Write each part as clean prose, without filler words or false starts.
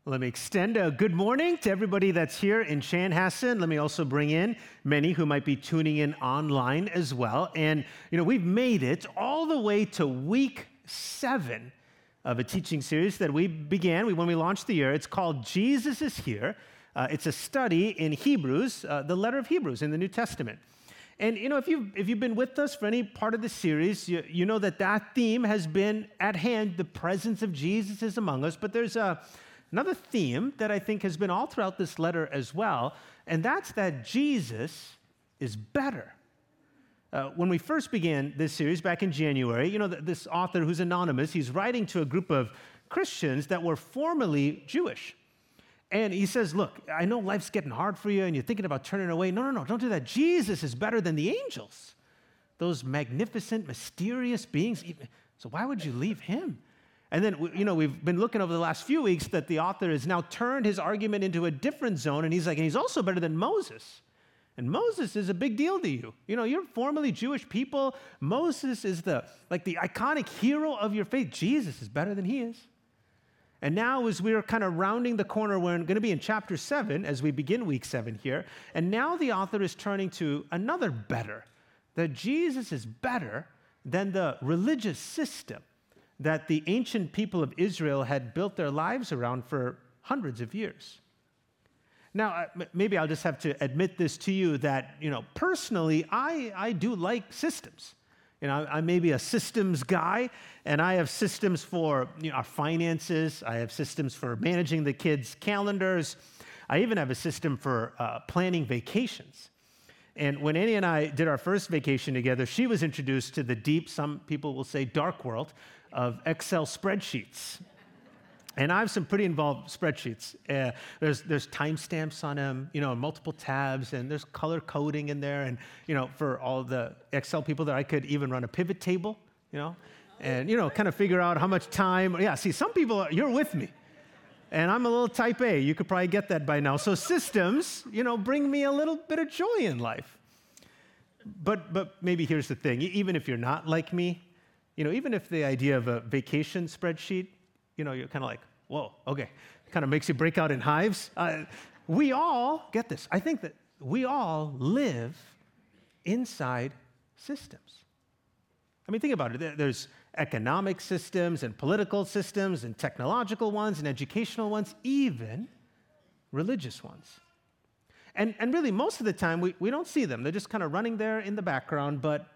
Let me extend a good morning to everybody that's here in Chanhassen. Let me also bring in many who might be tuning in online as well. And, we've made it all the way to week 7 of a teaching series that we began when we launched the year. It's called Jesus is Here. It's a study in Hebrews, the letter of Hebrews in the New Testament. And, if you've been with us for any part of the series, you know that theme has been at hand. The presence of Jesus is among us. But there's another theme that I think has been all throughout this letter as well, and that's that Jesus is better. When we first began this series back in January, this author who's anonymous, he's writing to a group of Christians that were formerly Jewish. And he says, look, I know life's getting hard for you and you're thinking about turning away. No, don't do that. Jesus is better than the angels, those magnificent, mysterious beings. So why would you leave him? And then, we've been looking over the last few weeks that the author has now turned his argument into a different zone, and he's also better than Moses. And Moses is a big deal to you. You're formerly Jewish people. Moses is the iconic hero of your faith. Jesus is better than he is. And now as we're kind of rounding the corner, we're going to be in chapter 7 as we begin week 7 here. And now the author is turning to another better, that Jesus is better than the religious system that the ancient people of Israel had built their lives around for hundreds of years. Now, maybe I'll just have to admit this to you that, personally, I do like systems. I may be a systems guy, and I have systems for our finances. I have systems for managing the kids' calendars. I even have a system for planning vacations. And when Annie and I did our first vacation together, she was introduced to the deep, some people will say dark world, of Excel spreadsheets. And I have some pretty involved spreadsheets. There's timestamps on them, multiple tabs, and there's color coding in there. And, for all the Excel people there, I could even run a pivot table, and, kind of figure out how much time. Yeah, see, some people, you're with me. And I'm a little type A. You could probably get that by now. So systems, bring me a little bit of joy in life. But maybe here's the thing. Even if you're not like me, even if the idea of a vacation spreadsheet, you're kind of like, whoa, okay. Kind of makes you break out in hives. We all, get this, I think that we all live inside systems. I mean, think about it. There's economic systems and political systems and technological ones and educational ones, even religious ones. And really, most of the time, we don't see them. They're just kind of running there in the background, but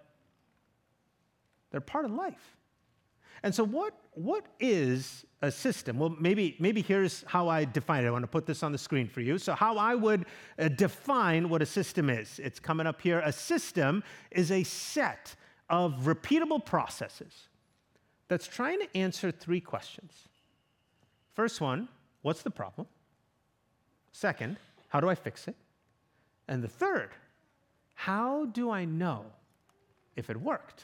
they're part of life. And so what is a system? Well, maybe here's how I define it. I want to put this on the screen for you. So how I would define what a system is. It's coming up here. A system is a set of repeatable processes that's trying to answer 3 questions. First one, what's the problem? Second, how do I fix it? And the third, how do I know if it worked?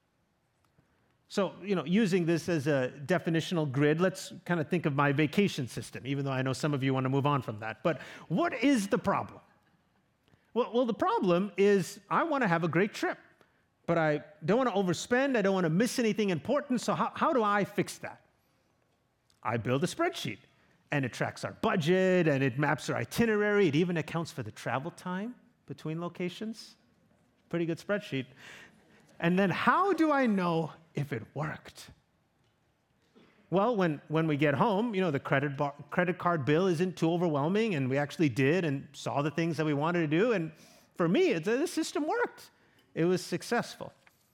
So, using this as a definitional grid, let's kind of think of my vacation system, even though I know some of you want to move on from that. But what is the problem? Well, the problem is I want to have a great trip, but I don't want to overspend. I don't want to miss anything important. So how do I fix that? I build a spreadsheet, and it tracks our budget, and it maps our itinerary. It even accounts for the travel time between locations. Pretty good spreadsheet. And then how do I know if it worked? Well, when we get home, the credit card bill isn't too overwhelming, and we actually did and saw the things that we wanted to do. And for me, the system worked. It was successful.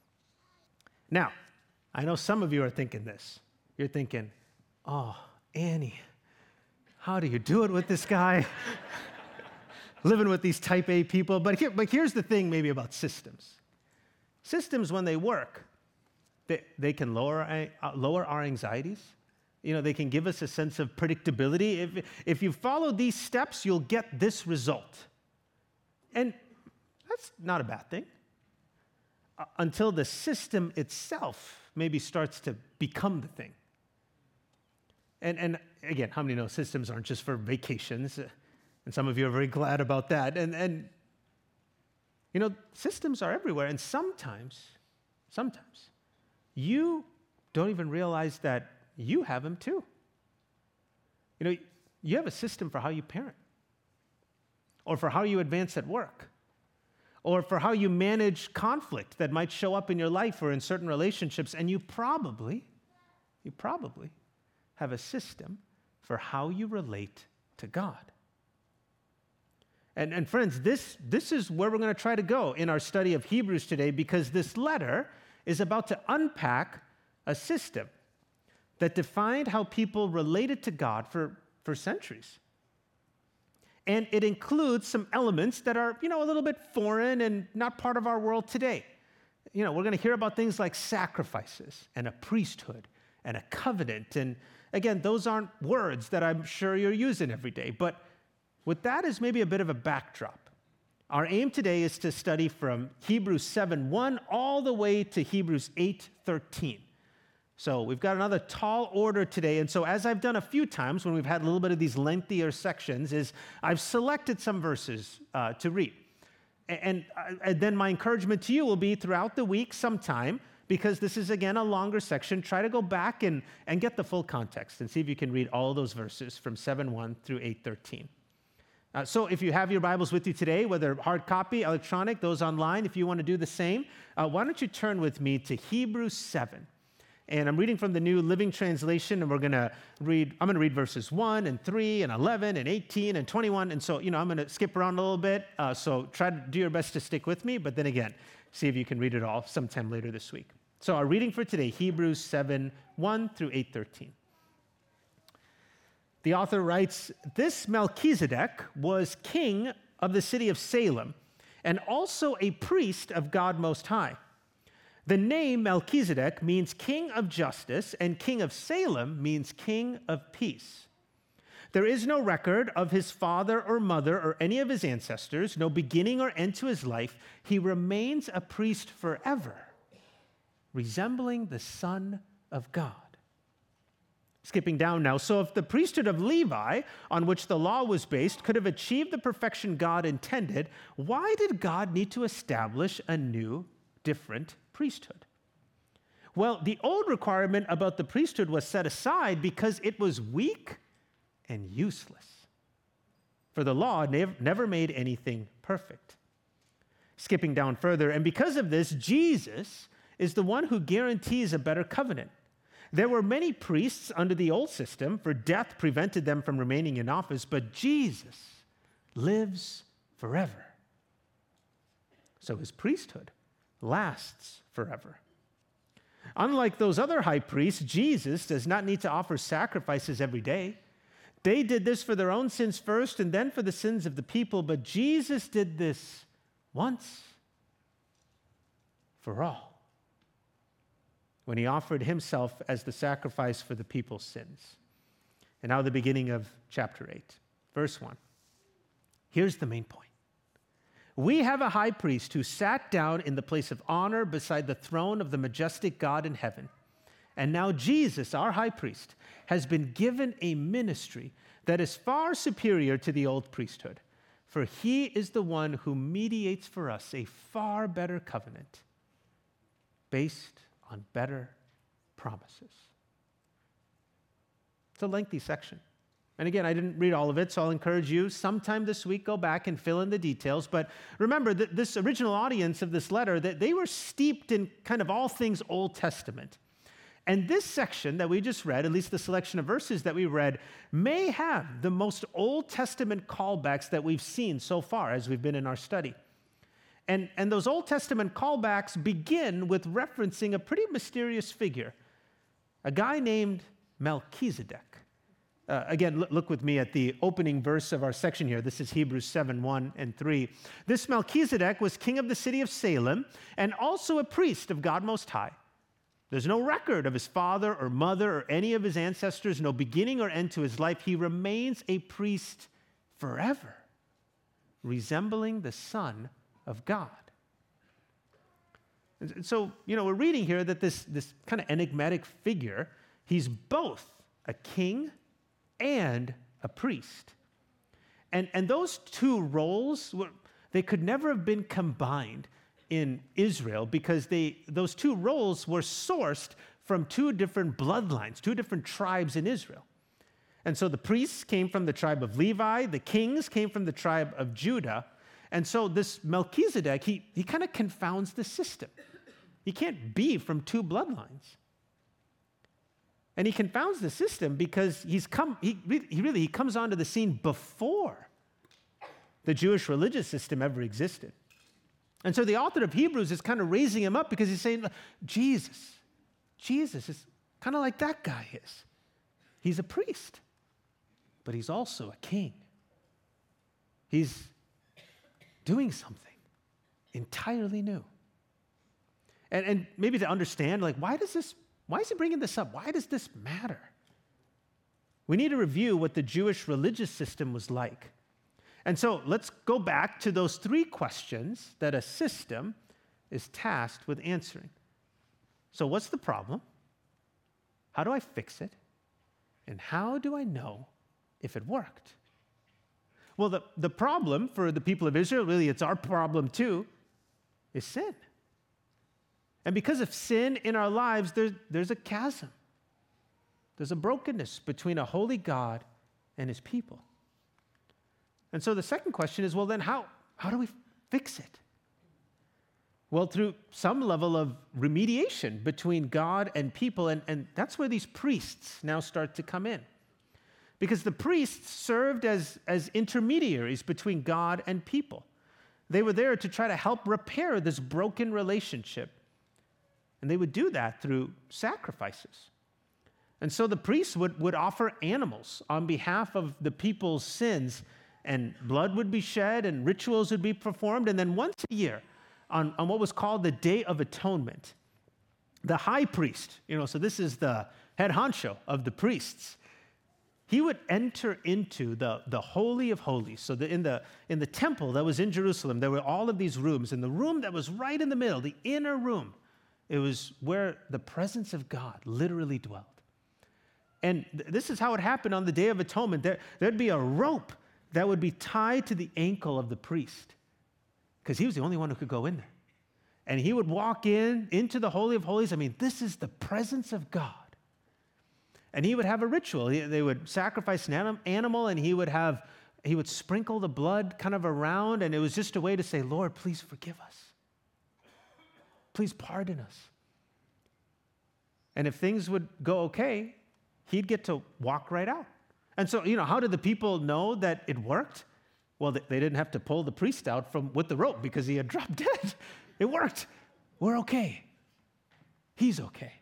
Now, I know some of you are thinking this. You're thinking, oh, Annie, how do you do it with this guy? Living with these type A people. But here's the thing maybe about systems. Systems, when they work, they can lower our anxieties. They can give us a sense of predictability. If you follow these steps, you'll get this result. And that's not a bad thing. Until the system itself maybe starts to become the thing. And again, how many know systems aren't just for vacations? And some of you are very glad about that. And systems are everywhere, and sometimes you don't even realize that you have them too. You have a system for how you parent, or for how you advance at work, or for how you manage conflict that might show up in your life or in certain relationships, and you probably have a system for how you relate to God. And friends, this is where we're going to try to go in our study of Hebrews today, because this letter is about to unpack a system that defined how people related to God for centuries. And it includes some elements that are, a little bit foreign and not part of our world today. We're going to hear about things like sacrifices and a priesthood and a covenant. And again, those aren't words that I'm sure you're using every day. But with that as maybe a bit of a backdrop, our aim today is to study from Hebrews 7:1 all the way to Hebrews 8:13. So we've got another tall order today. And so as I've done a few times when we've had a little bit of these lengthier sections, is I've selected some verses to read. And then my encouragement to you will be throughout the week sometime, because this is, again, a longer section, try to go back and get the full context and see if you can read all those verses from 7:1 through 8:13. So if you have your Bibles with you today, whether hard copy, electronic, those online, if you want to do the same, why don't you turn with me to Hebrews 7. And I'm reading from the New Living Translation, and I'm going to read verses 1 and 3 and 11 and 18 and 21. And so, I'm going to skip around a little bit. So try to do your best to stick with me. But then again, see if you can read it all sometime later this week. So our reading for today, Hebrews 7:1 through 8:13. The author writes, "This Melchizedek was king of the city of Salem, and also a priest of God Most High. The name Melchizedek means king of justice, and king of Salem means king of peace. There is no record of his father or mother or any of his ancestors, no beginning or end to his life. He remains a priest forever, resembling the Son of God." Skipping down now. "So if the priesthood of Levi, on which the law was based, could have achieved the perfection God intended, why did God need to establish a new, different priesthood? Well, the old requirement about the priesthood was set aside because it was weak and useless. For the law never made anything perfect." Skipping down further, "And because of this, Jesus is the one who guarantees a better covenant. There were many priests under the old system, for death prevented them from remaining in office, but Jesus lives forever. So his priesthood lasts forever. Unlike those other high priests, Jesus does not need to offer sacrifices every day. They did this for their own sins first and then for the sins of the people, but Jesus did this once for all, when he offered himself as the sacrifice for the people's sins." And now the beginning of chapter 8, verse 1. Here's the main point. "We have a high priest who sat down in the place of honor beside the throne of the majestic God in heaven. And now Jesus, our high priest, has been given a ministry that is far superior to the old priesthood, for he is the one who mediates for us a far better covenant based on better promises." It's a lengthy section. And again, I didn't read all of it, so I'll encourage you sometime this week, go back and fill in the details. But remember that this original audience of this letter, that they were steeped in kind of all things Old Testament. And this section that we just read, at least the selection of verses that we read, may have the most Old Testament callbacks that we've seen so far as we've been in our study. And those Old Testament callbacks begin with referencing a pretty mysterious figure, a guy named Melchizedek. Again, look with me at the opening verse of our section here. This is Hebrews 7:1 and 3. "This Melchizedek was king of the city of Salem and also a priest of God Most High. There's no record of his father or mother or any of his ancestors, no beginning or end to his life. He remains a priest forever, resembling the Son of God." And so, we're reading here that this kind of enigmatic figure, he's both a king and a priest. And those two roles, they could never have been combined in Israel, because those two roles were sourced from two different bloodlines, two different tribes in Israel. And so the priests came from the tribe of Levi, the kings came from the tribe of Judah. And so this Melchizedek, he kind of confounds the system. He can't be from two bloodlines. And he confounds the system because he comes onto the scene before the Jewish religious system ever existed. And so the author of Hebrews is kind of raising him up because he's saying, Jesus is kind of like that guy is. He's a priest, but he's also a king. He's doing something entirely new. And maybe to understand, like, why is he bringing this up? Why does this matter? We need to review what the Jewish religious system was like. And so let's go back to those three questions that a system is tasked with answering. So what's the problem? How do I fix it? And how do I know if it worked? Well, the problem for the people of Israel, really it's our problem too, is sin. And because of sin in our lives, there's a chasm. There's a brokenness between a holy God and his people. And so the second question is, well, then how do we fix it? Well, through some level of remediation between God and people, and that's where these priests now start to come in. Because the priests served as intermediaries between God and people. They were there to try to help repair this broken relationship. And they would do that through sacrifices. And so the priests would offer animals on behalf of the people's sins, and blood would be shed and rituals would be performed. And then once a year, on what was called the Day of Atonement, the high priest, so this is the head honcho of the priests, he would enter into the Holy of Holies. So in the temple that was in Jerusalem, there were all of these rooms. And the room that was right in the middle, the inner room, it was where the presence of God literally dwelled. And this is how it happened on the Day of Atonement. There'd be a rope that would be tied to the ankle of the priest, because he was the only one who could go in there. And he would walk into the Holy of Holies. I mean, this is the presence of God. And he would have a ritual. They would sacrifice an animal, and he would sprinkle the blood kind of around, and it was just a way to say, Lord, please forgive us. Please pardon us. And if things would go okay, he'd get to walk right out. And so, how did the people know that it worked? Well, they didn't have to pull the priest out with the rope because he had dropped dead. It worked. We're okay. He's okay.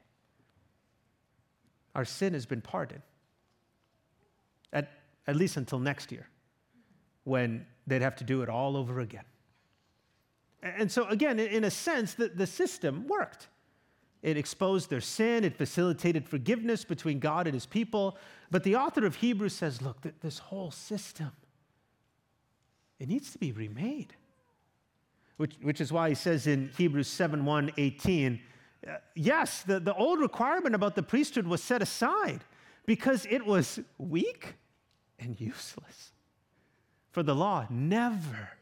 Our sin has been pardoned. At least until next year, when they'd have to do it all over again. And so, again, in a sense, the system worked. It exposed their sin. It facilitated forgiveness between God and his people. But the author of Hebrews says, look, this whole system, it needs to be remade. Which is why he says in Hebrews 7:1-18, yes, the old requirement about the priesthood was set aside because it was weak and useless. For the law never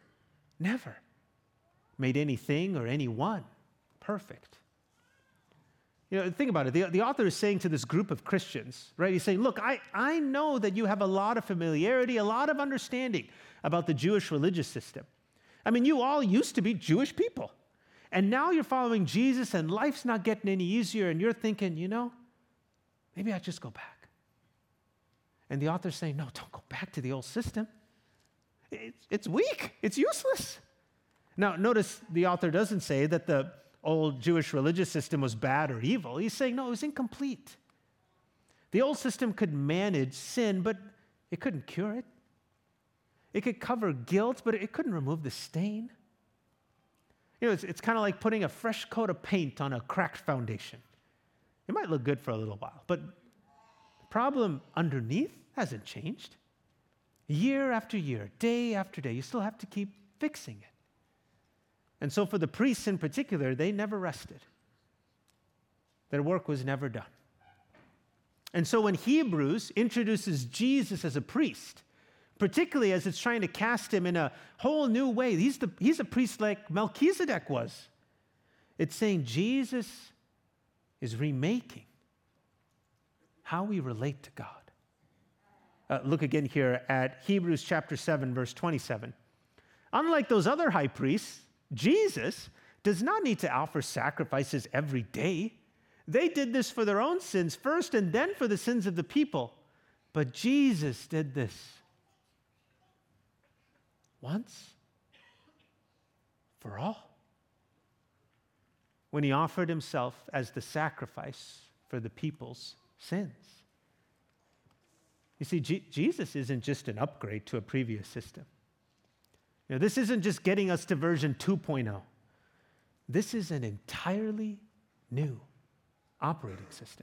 made anything or anyone perfect. Think about it. The author is saying to this group of Christians, right? He's saying, look, I know that you have a lot of familiarity, a lot of understanding about the Jewish religious system. I mean, you all used to be Jewish people. And now you're following Jesus and life's not getting any easier, and you're thinking, maybe I just go back. And the author's saying, no, don't go back to the old system. It's weak. It's useless. Now, notice the author doesn't say that the old Jewish religious system was bad or evil. He's saying, no, it was incomplete. The old system could manage sin, but it couldn't cure it. It could cover guilt, but it couldn't remove the stain. It's kind of like putting a fresh coat of paint on a cracked foundation. It might look good for a little while, but the problem underneath hasn't changed. Year after year, day after day, you still have to keep fixing it. And so for the priests in particular, they never rested. Their work was never done. And so when Hebrews introduces Jesus as a priest, particularly as it's trying to cast him in a whole new way, he's a priest like Melchizedek was. It's saying Jesus is remaking how we relate to God. Look again here at Hebrews chapter 7, verse 27. Unlike those other high priests, Jesus does not need to offer sacrifices every day. They did this for their own sins first and then for the sins of the people. But Jesus did this once for all, when he offered himself as the sacrifice for the people's sins. You see, Jesus isn't just an upgrade to a previous system. This isn't just getting us to version 2.0. This is an entirely new operating system.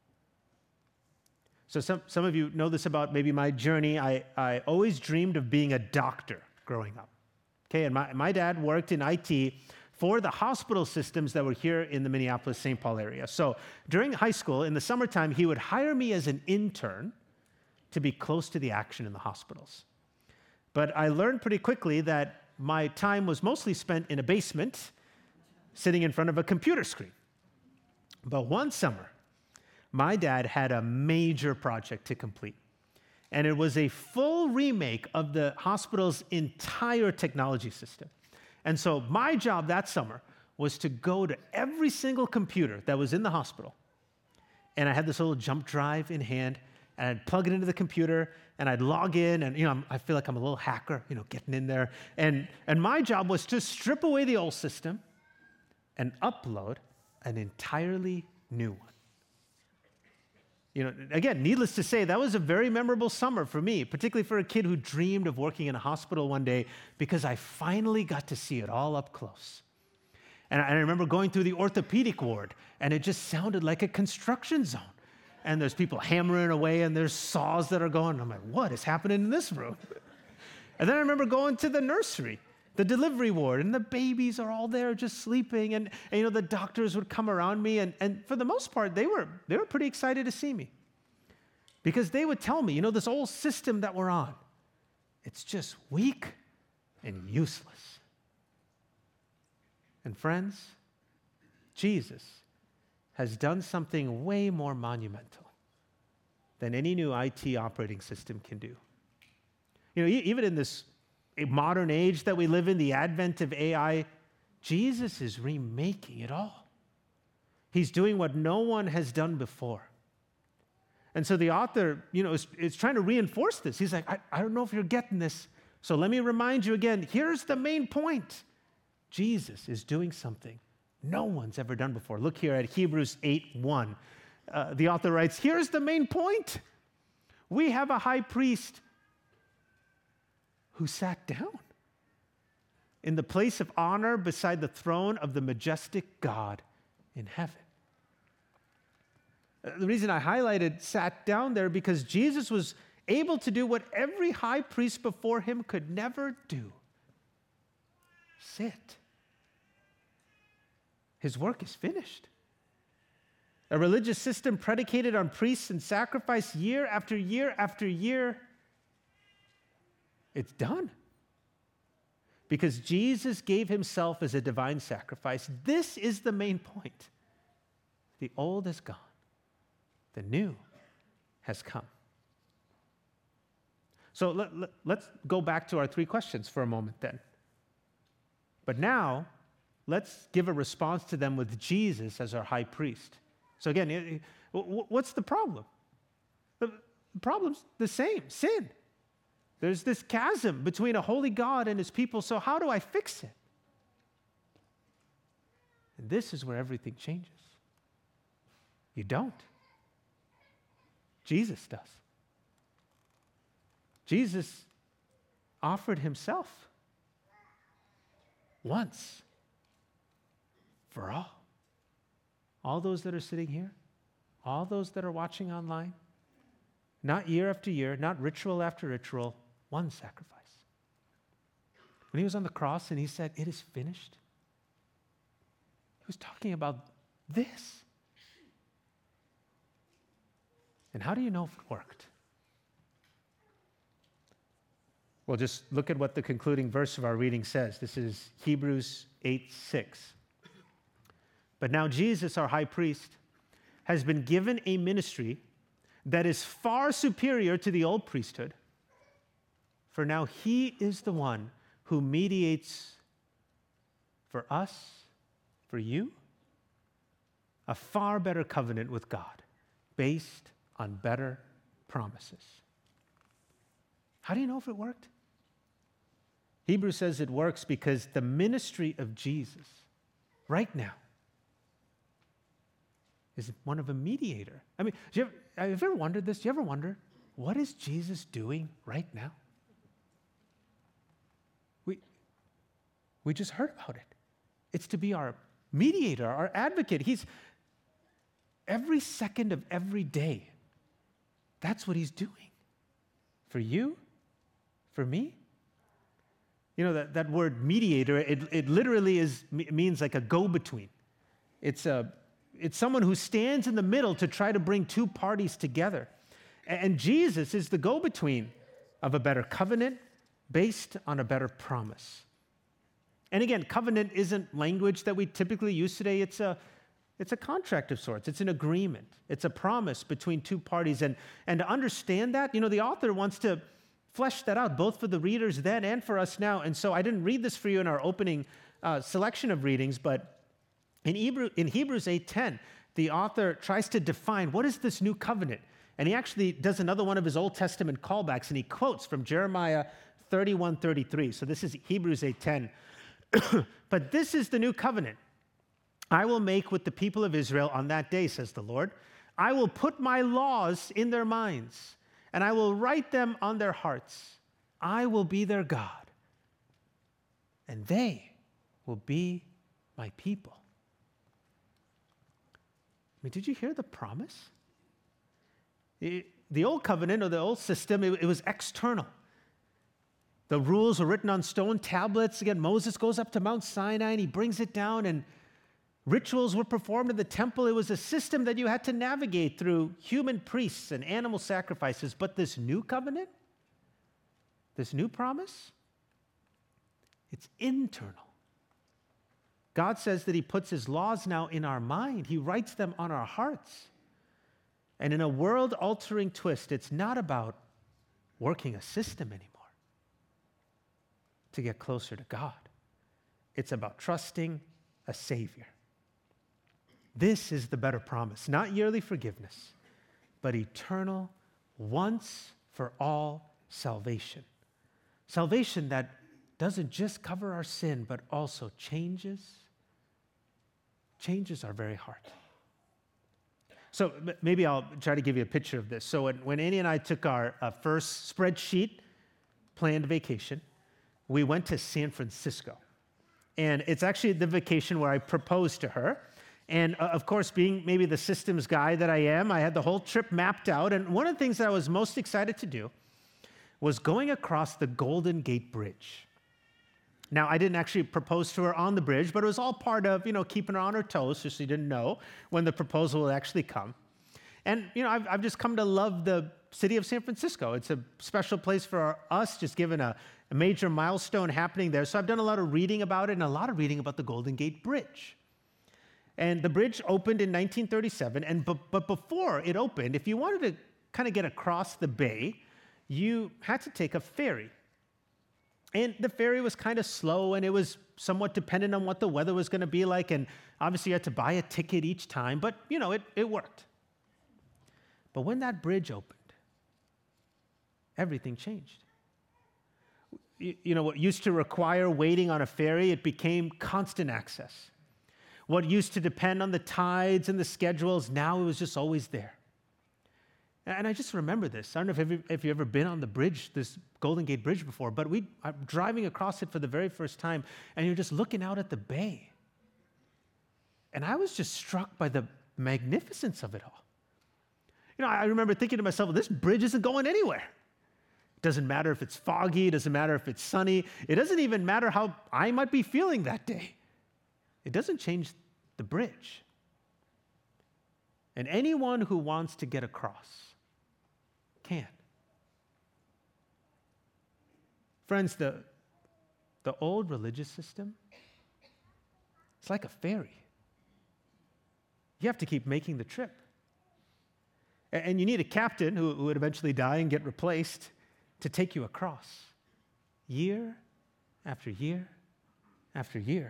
So some of you know this about maybe my journey. I always dreamed of being a doctor growing up. Okay, and my dad worked in IT for the hospital systems that were here in the Minneapolis-St. Paul area. So during high school, in the summertime, he would hire me as an intern to be close to the action in the hospitals. But I learned pretty quickly that my time was mostly spent in a basement, sitting in front of a computer screen. But one summer, my dad had a major project to complete. And it was a full remake of the hospital's entire technology system. And so my job that summer was to go to every single computer that was in the hospital. And I had this little jump drive in hand, and I'd plug it into the computer, and I'd log in, and I feel like I'm a little hacker, getting in there. And my job was to strip away the old system and upload an entirely new one. Again, needless to say, that was a very memorable summer for me, particularly for a kid who dreamed of working in a hospital one day, because I finally got to see it all up close. And I remember going through the orthopedic ward, and it just sounded like a construction zone. And there's people hammering away, and there's saws that are going. I'm like, what is happening in this room? And then I remember going to the nursery, the delivery ward, and the babies are all there just sleeping. And the doctors would come around me, and for the most part, they were pretty excited to see me. Because they would tell me, this old system that we're on, it's just weak and useless. And friends, Jesus has done something way more monumental than any new IT operating system can do. Even in this modern age that we live in, the advent of AI, Jesus is remaking it all. He's doing what no one has done before. And so the author, is trying to reinforce this. He's like, I don't know if you're getting this, so let me remind you again. Here's the main point. Jesus is doing something no one's ever done before. Look here at Hebrews 8:1. The author writes, here's the main point. We have a high priest who sat down in the place of honor beside the throne of the majestic God in heaven. The reason I highlighted sat down there because Jesus was able to do what every high priest before him could never do. Sit. His work is finished. A religious system predicated on priests and sacrifice year after year after year, it's done. Because Jesus gave himself as a divine sacrifice. This is the main point. The old is gone. The new has come. So let's go back to our three questions for a moment then. But now, let's give a response to them with Jesus as our high priest. So again, what's the problem? The problem's the same, sin. There's this chasm between a holy God and his people, so how do I fix it? And this is where everything changes. You don't. Jesus does. Jesus offered himself once for all. All those that are sitting here, all those that are watching online, not year after year, not ritual after ritual, one sacrifice. When he was on the cross and he said, "It is finished," he was talking about this. And how do you know if it worked? Well, just look at what the concluding verse of our reading says. This is Hebrews 8:6. But now Jesus, our high priest, has been given a ministry that is far superior to the old priesthood. For now he is the one who mediates for us, for you, a far better covenant with God based on better promises. How do you know if it worked? Hebrews says it works because the ministry of Jesus right now is one of a mediator. I mean, have you ever wondered this? Do you ever wonder, what is Jesus doing right now? We just heard about it. It's to be our mediator, our advocate. He's every second of every day. That's what he's doing. For you, for me. You know, that word mediator, it literally means like a go-between. It's someone who stands in the middle to try to bring two parties together. And Jesus is the go-between of a better covenant based on a better promise. And again, covenant isn't language that we typically use today. It's a contract of sorts. It's an agreement. It's a promise between two parties. And to understand that, you know, the author wants to flesh that out, both for the readers then and for us now. And so I didn't read this for you in our opening selection of readings, but in Hebrews 8:10, the author tries to define what is this new covenant. And he actually does another one of his Old Testament callbacks, and he quotes from Jeremiah 31:33. So this is Hebrews 8:10. But this is the new covenant I will make with the people of Israel on that day, says the Lord. I will put my laws in their minds, and I will write them on their hearts. I will be their God, and they will be my people. I mean, did you hear the promise? The old covenant or the old system, it was external. The rules were written on stone tablets. Again, Moses goes up to Mount Sinai and he brings it down, and rituals were performed in the temple. It was a system that you had to navigate through human priests and animal sacrifices. But this new covenant, this new promise, it's internal. God says that he puts his laws now in our mind. He writes them on our hearts. And in a world-altering twist, it's not about working a system anymore to get closer to God. It's about trusting a Savior. This is the better promise, not yearly forgiveness, but eternal, once for all salvation. Salvation that doesn't just cover our sin, but also changes our very heart. So maybe I'll try to give you a picture of this. So when Annie and I took our first spreadsheet planned vacation, we went to San Francisco. And it's actually the vacation where I proposed to her. And of course, being maybe the systems guy that I am, I had the whole trip mapped out. And one of the things that I was most excited to do was going across the Golden Gate Bridge. Now, I didn't actually propose to her on the bridge, but it was all part of, keeping her on her toes so she didn't know when the proposal would actually come. And, I've just come to love the city of San Francisco. It's a special place for us, just given a major milestone happening there. So I've done a lot of reading about it and a lot of reading about the Golden Gate Bridge. And the bridge opened in 1937, but before it opened, if you wanted to kind of get across the bay, you had to take a ferry. And the ferry was kind of slow, and it was somewhat dependent on what the weather was going to be like, and obviously you had to buy a ticket each time, but, it worked. But when that bridge opened, everything changed. What used to require waiting on a ferry, it became constant access. What used to depend on the tides and the schedules, now it was just always there. And I just remember this. I don't know if you've ever been on the bridge, this Golden Gate Bridge before, but I'm driving across it for the very first time, and you're just looking out at the bay. And I was just struck by the magnificence of it all. I remember thinking to myself, well, this bridge isn't going anywhere. It doesn't matter if it's foggy. It doesn't matter if it's sunny. It doesn't even matter how I might be feeling that day. It doesn't change the bridge. And anyone who wants to get across can. Friends, the old religious system, it's like a ferry. You have to keep making the trip. And you need a captain who would eventually die and get replaced to take you across year after year after year.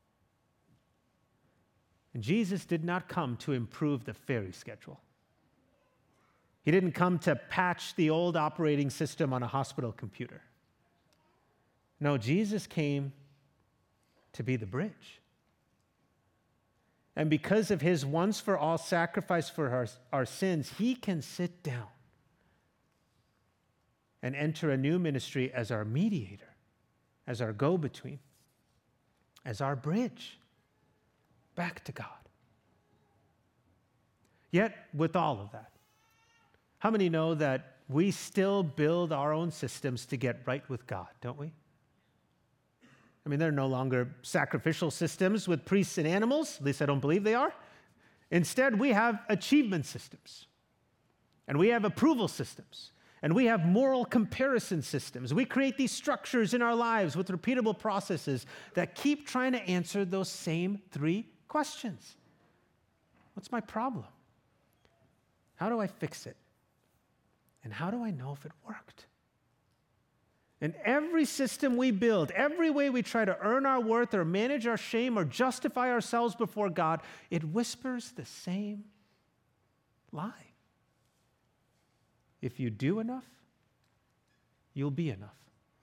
And Jesus did not come to improve the ferry schedule. He didn't come to patch the old operating system on a hospital computer. No, Jesus came to be the bridge. And because of his once-for-all sacrifice for our sins, he can sit down and enter a new ministry as our mediator, as our go-between, as our bridge back to God. Yet, with all of that, how many know that we still build our own systems to get right with God, don't we? I mean, they're no longer sacrificial systems with priests and animals. At least I don't believe they are. Instead, we have achievement systems, and we have approval systems, and we have moral comparison systems. We create these structures in our lives with repeatable processes that keep trying to answer those same three questions. What's my problem? How do I fix it? And how do I know if it worked? And every system we build, every way we try to earn our worth or manage our shame or justify ourselves before God, it whispers the same lie. If you do enough, you'll be enough.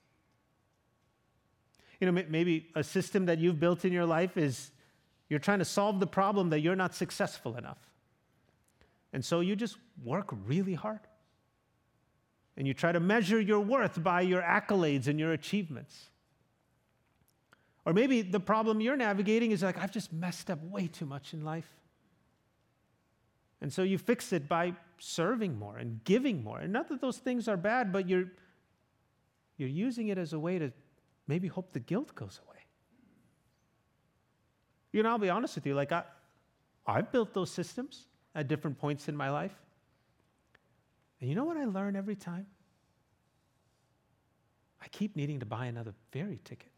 You know, maybe a system that you've built in your life is you're trying to solve the problem that you're not successful enough. And so you just work really hard. And you try to measure your worth by your accolades and your achievements. Or maybe the problem you're navigating is like, I've just messed up way too much in life. And so you fix it by serving more and giving more. And not that those things are bad, but you're using it as a way to maybe hope the guilt goes away. You know, I'll be honest with you, like I've built those systems at different points in my life. And you know what I learn every time? I keep needing to buy another ferry ticket.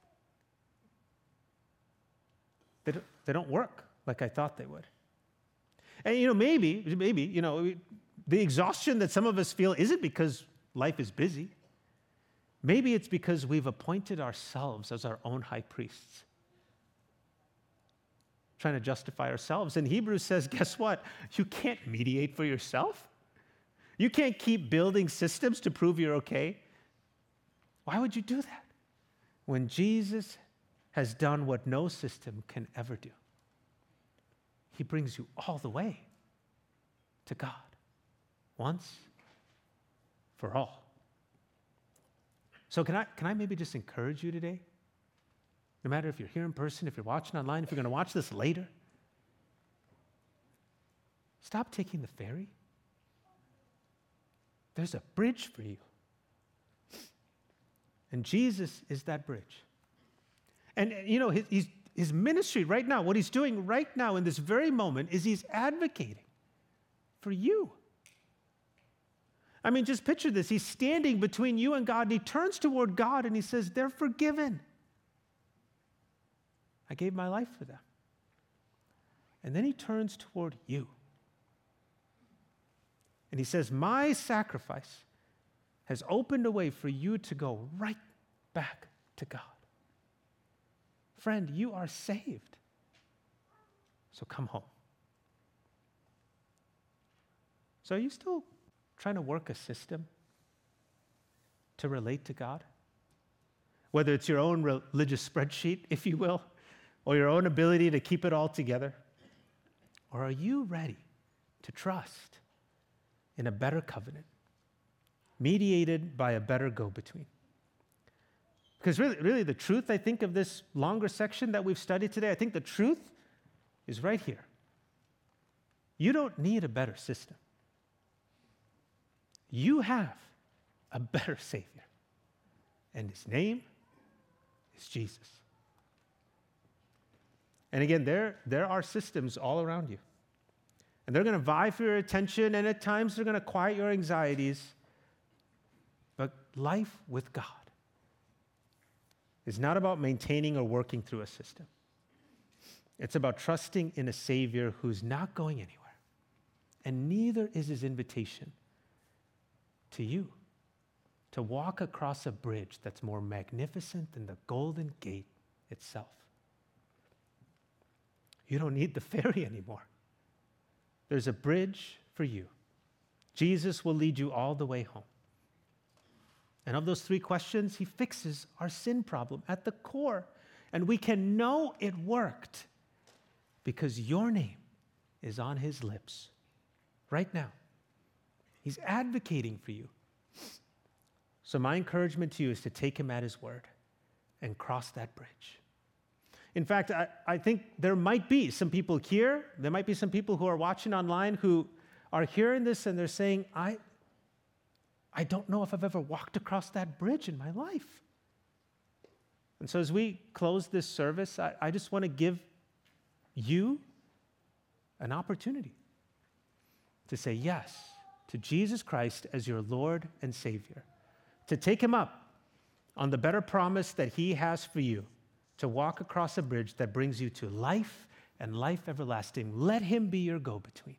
They don't work like I thought they would. And you know, maybe, you know, the exhaustion that some of us feel isn't because life is busy. Maybe it's because we've appointed ourselves as our own high priests, trying to justify ourselves. And Hebrews says, guess what? You can't mediate for yourself. You can't keep building systems to prove you're okay. Why would you do that when Jesus has done what no system can ever do? He brings you all the way to God, once for all. So can I maybe just encourage you today? No matter if you're here in person, if you're watching online, if you're going to watch this later, stop taking the ferry. There's a bridge for you. And Jesus is that bridge. And you know, his ministry right now, what he's doing right now in this very moment is he's advocating for you. I mean, just picture this. He's standing between you and God, and he turns toward God and he says, they're forgiven. I gave my life for them. And then he turns toward you. And he says, my sacrifice has opened a way for you to go right back to God. Friend, you are saved. So come home. So are you still trying to work a system to relate to God? Whether it's your own religious spreadsheet, if you will, or your own ability to keep it all together? Or are you ready to trust in a better covenant, mediated by a better go-between? Because really the truth, I think, of this longer section that we've studied today, I think the truth is right here. You don't need a better system. You have a better Savior, and his name is Jesus. And again, there are systems all around you. And they're going to vie for your attention, and at times they're going to quiet your anxieties. But life with God is not about maintaining or working through a system. It's about trusting in a Savior who's not going anywhere, And neither is his invitation to you to walk across a bridge that's more magnificent than the Golden Gate itself. You don't need the ferry anymore. There's a bridge for you. Jesus will lead you all the way home. And of those 3 questions, he fixes our sin problem at the core. And we can know it worked because your name is on his lips right now. He's advocating for you. So my encouragement to you is to take him at his word and cross that bridge. In fact, I think there might be some people here, there might be some people who are watching online who are hearing this and they're saying, I don't know if I've ever walked across that bridge in my life. And so as we close this service, I just want to give you an opportunity to say yes to Jesus Christ as your Lord and Savior, to take him up on the better promise that he has for you, to walk across a bridge that brings you to life and life everlasting. Let him be your go-between.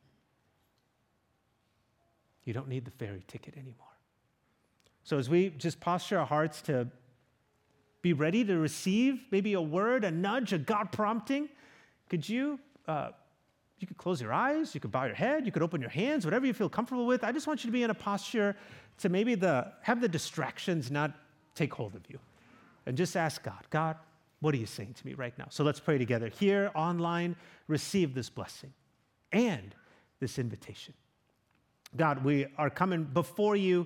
You don't need the ferry ticket anymore. So as we just posture our hearts to be ready to receive maybe a word, a nudge, a God prompting, could you could close your eyes, you could bow your head, you could open your hands, whatever you feel comfortable with. I just want you to be in a posture to maybe have the distractions not take hold of you. And just ask God, God, what are you saying to me right now? So let's pray together. Here, online, receive this blessing and this invitation. God, we are coming before you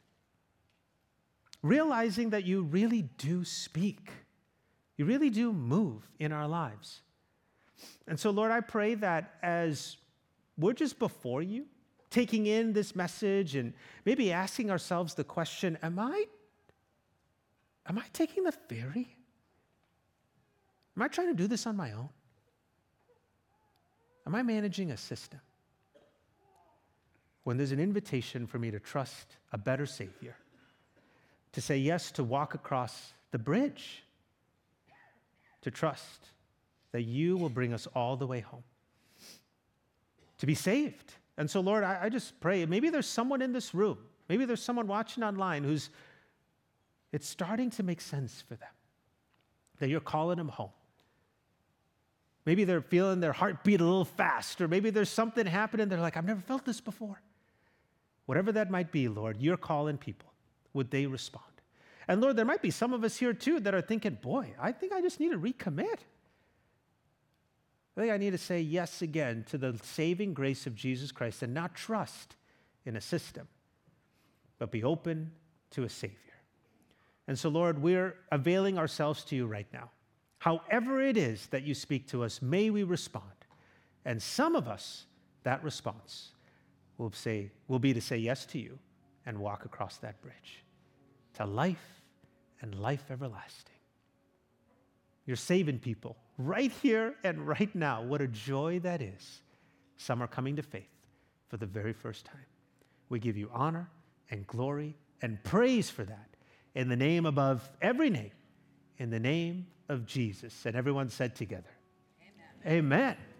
realizing that you really do speak. You really do move in our lives. And so, Lord, I pray that as we're just before you, taking in this message and maybe asking ourselves the question, am I taking the ferry? Am I trying to do this on my own? Am I managing a system? When there's an invitation for me to trust a better Savior, to say yes to walk across the bridge, to trust that you will bring us all the way home, to be saved. And so, Lord, I just pray, maybe there's someone in this room, maybe there's someone watching online it's starting to make sense for them, that you're calling them home. Maybe they're feeling their heartbeat a little fast, or maybe there's something happening, they're like, I've never felt this before. Whatever that might be, Lord, you're calling people. Would they respond? And Lord, there might be some of us here too that are thinking, boy, I think I just need to recommit. I think I need to say yes again to the saving grace of Jesus Christ and not trust in a system, but be open to a Savior. And so, Lord, we're availing ourselves to you right now. However it is that you speak to us, may we respond. And some of us, that response will be to say yes to you and walk across that bridge to life and life everlasting. You're saving people right here and right now. What a joy that is. Some are coming to faith for the very first time. We give you honor and glory and praise for that in the name above every name, in the name of Jesus. And everyone said together, Amen. Amen.